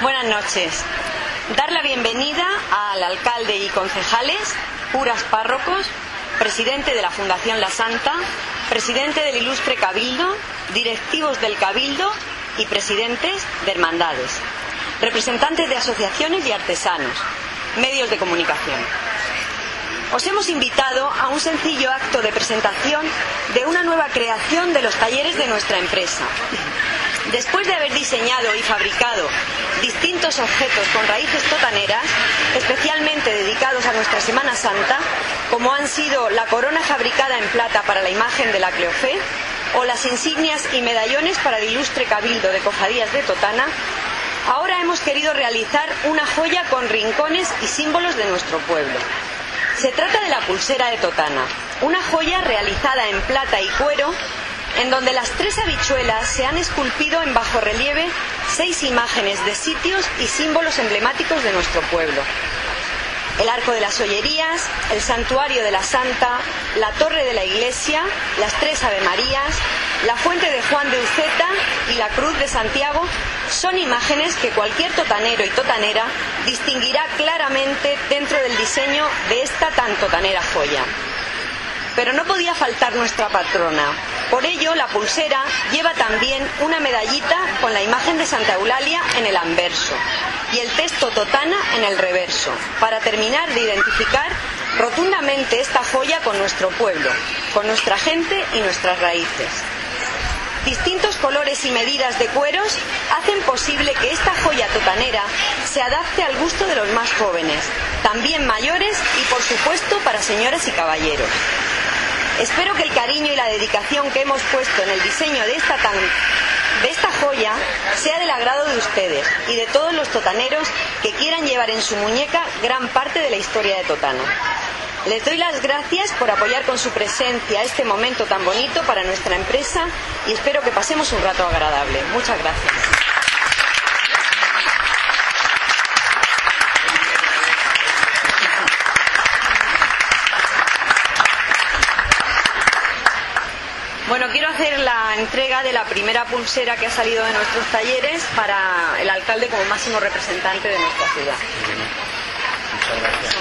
Buenas noches. Dar la bienvenida al alcalde y concejales, curas párrocos, presidente de la Fundación La Santa, presidente del Ilustre Cabildo, directivos del Cabildo y presidentes de hermandades, representantes de asociaciones y artesanos, medios de comunicación. Os hemos invitado a un sencillo acto de presentación de una nueva creación de los talleres de nuestra empresa. Después de haber diseñado y fabricado distintos objetos con raíces totaneras, especialmente dedicados a nuestra Semana Santa, como han sido la corona fabricada en plata para la imagen de la Cleofé, o las insignias y medallones para el Ilustre Cabildo de Cofradías de Totana, ahora hemos querido realizar una joya con rincones y símbolos de nuestro pueblo. Se trata de la pulsera de Totana, una joya realizada en plata y cuero, en donde las 3 habichuelas se han esculpido en bajorrelieve 6 imágenes de sitios y símbolos emblemáticos de nuestro pueblo: el Arco de las Ollerías, el Santuario de la Santa, la Torre de la Iglesia, las 3 Avemarías, la Fuente de Juan de Uceta y la Cruz de Santiago. Son imágenes que cualquier totanero y totanera distinguirá claramente dentro del diseño de esta tan totanera joya. Pero no podía faltar nuestra patrona. Por ello, la pulsera lleva también una medallita con la imagen de Santa Eulalia en el anverso y el texto Totana en el reverso, para terminar de identificar rotundamente esta joya con nuestro pueblo, con nuestra gente y nuestras raíces. Distintos colores y medidas de cueros hacen posible que esta joya totanera se adapte al gusto de los más jóvenes, también mayores y, por supuesto, para señoras y caballeros. Espero que el cariño y la dedicación que hemos puesto en el diseño de esta joya sea del agrado de ustedes y de todos los totaneros que quieran llevar en su muñeca gran parte de la historia de Totana. Les doy las gracias por apoyar con su presencia este momento tan bonito para nuestra empresa y espero que pasemos un rato agradable. Muchas gracias. Bueno, quiero hacer la entrega de la primera pulsera que ha salido de nuestros talleres para el alcalde como máximo representante de nuestra ciudad. Muchas gracias.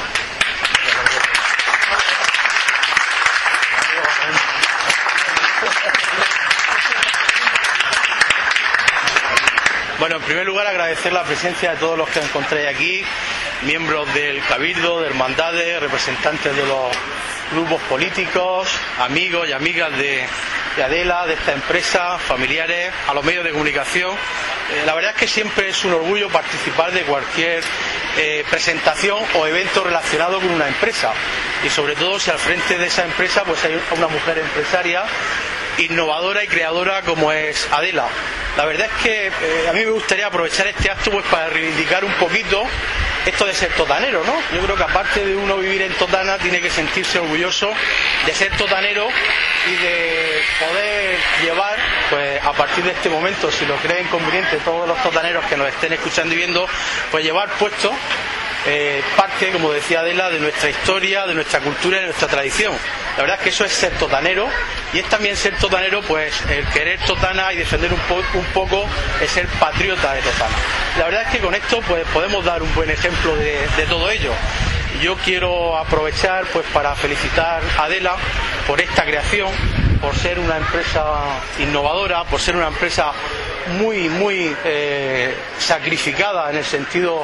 Bueno, en primer lugar agradecer la presencia de todos los que encontréis aquí, miembros del Cabildo, de hermandades, representantes de los grupos políticos, amigos y amigas de Adela, de esta empresa, familiares, a los medios de comunicación. La verdad es que siempre es un orgullo participar de cualquier presentación o evento relacionado con una empresa, y sobre todo si al frente de esa empresa pues hay una mujer empresaria innovadora y creadora como es Adela. La verdad es que a mí me gustaría aprovechar este acto pues para reivindicar un poquito esto de ser totanero, ¿no? Yo creo que aparte de uno vivir en Totana, tiene que sentirse orgulloso de ser totanero y de poder llevar, pues a partir de este momento, si lo creen conveniente todos los totaneros que nos estén escuchando y viendo, pues llevar puesto parte, como decía Adela, de nuestra historia, de nuestra cultura y de nuestra tradición. La verdad es que eso es ser totanero, y es también ser totanero pues el querer Totana y defender un poco el ser patriota de Totana. La verdad es que con esto pues podemos dar un buen ejemplo de todo ello. Yo quiero aprovechar pues para felicitar a Adela por esta creación, por ser una empresa innovadora, por ser una empresa muy sacrificada en el sentido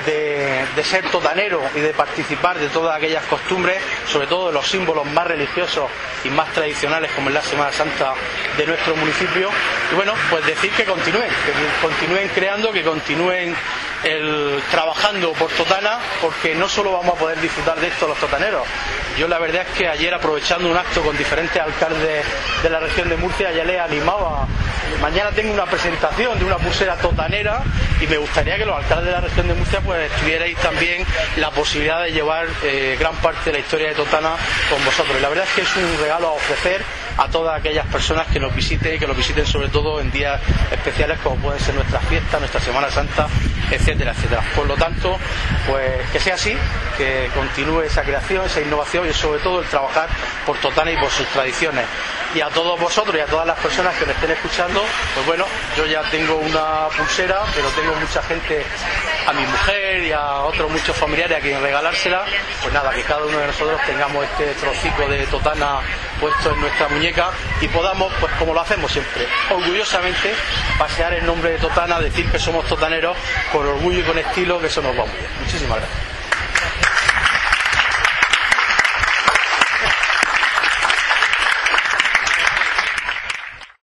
de ser totanero y de participar de todas aquellas costumbres, sobre todo de los símbolos más religiosos y más tradicionales como es la Semana Santa de nuestro municipio. Y bueno, pues decir que continúen creando, que continúen trabajando por Totana, porque no solo vamos a poder disfrutar de esto los totaneros. Yo la verdad es que ayer, aprovechando un acto con diferentes alcaldes de la región de Murcia, ya les animaba. Mañana tengo una presentación de una pulsera totanera y me gustaría que los alcaldes de la región de Murcia pues tuvierais también la posibilidad de llevar gran parte de la historia de Totana con vosotros. Y la verdad es que es un regalo a ofrecer a todas aquellas personas que nos visiten, y que nos visiten sobre todo en días especiales como pueden ser nuestras fiestas, nuestra Semana Santa, etcétera, etcétera. Por lo tanto, pues que sea así, que continúe esa creación, esa innovación y sobre todo el trabajar por Totana y por sus tradiciones. Y a todos vosotros y a todas las personas que me estén escuchando, pues bueno, yo ya tengo una pulsera, pero tengo mucha gente, a mi mujer y a otros muchos familiares a quien regalársela. Pues nada, que cada uno de nosotros tengamos este trocico de Totana puesto en nuestra muñeca y podamos, pues como lo hacemos siempre, orgullosamente pasear en nombre de Totana, decir que somos totaneros con orgullo y con estilo, que eso nos va muy bien. Muchísimas gracias.